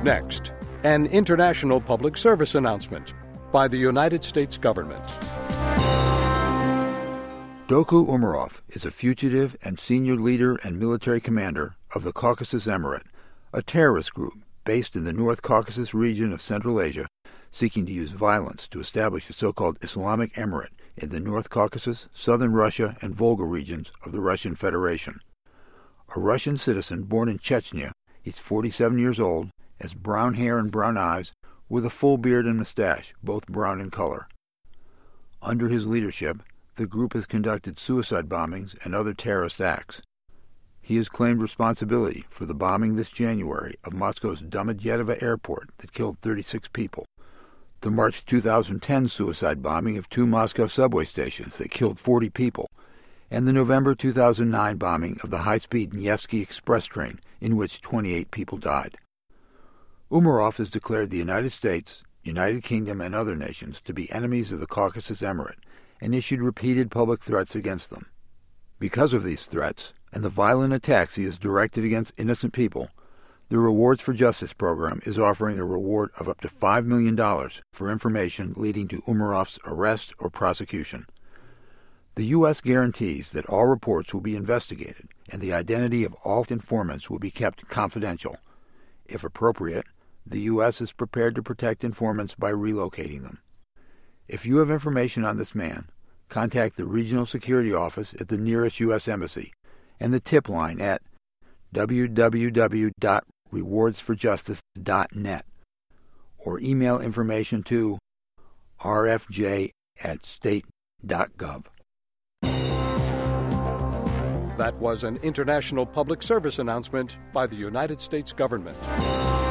Next, an international public service announcement by the United States government. Doku Umarov is a fugitive and senior leader and military commander of the Caucasus Emirate, a terrorist group based in the North Caucasus region of Central Asia, seeking to use violence to establish a so-called Islamic Emirate in the North Caucasus, southern Russia, and Volga regions of the Russian Federation. A Russian citizen born in Chechnya, he's 47 years old, has brown hair and brown eyes, with a full beard and mustache, both brown in color. Under his leadership, the group has conducted suicide bombings and other terrorist acts. He has claimed responsibility for the bombing this January of Moscow's Domodedovo airport that killed 36 people, the March 2010 suicide bombing of 2 Moscow subway stations that killed 40 people, and the November 2009 bombing of the high-speed Nevsky Express train in which 28 people died. Umarov has declared the United States, United Kingdom, and other nations to be enemies of the Caucasus Emirate and issued repeated public threats against them. Because of these threats and the violent attacks he has directed against innocent people, the Rewards for Justice program is offering a reward of up to $5 million for information leading to Umarov's arrest or prosecution. The U.S. guarantees that all reports will be investigated and the identity of all informants will be kept confidential. If appropriate, the U.S. is prepared to protect informants by relocating them. If you have information on this man, contact the Regional Security Office at the nearest U.S. Embassy and the tip line at www.rewardsforjustice.net or email information to rfj@state.gov. That was an international public service announcement by the United States government.